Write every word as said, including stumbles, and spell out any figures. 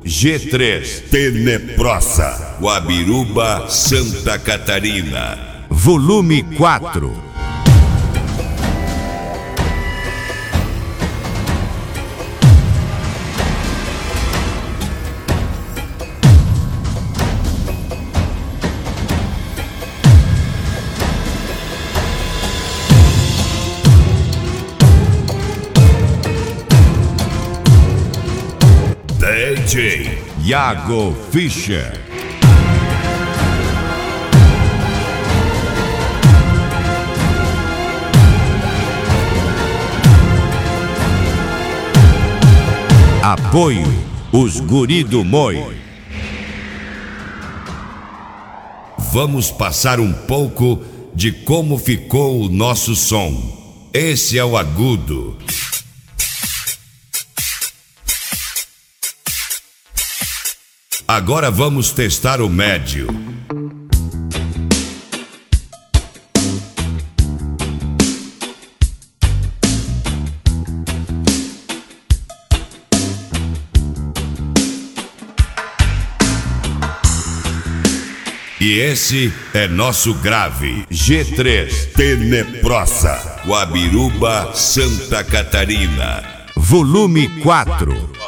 G três, Tenebrosa, Guabiruba, Santa Catarina. Volume quatro. D J Iago Fischer. Apoio os Guri do Moi. Vamos passar um pouco de como ficou o nosso som. Esse é o agudo. Agora vamos testar o médio. E esse é nosso grave. G três, Tenebrosa, Guabiruba, Santa Catarina. Volume quatro.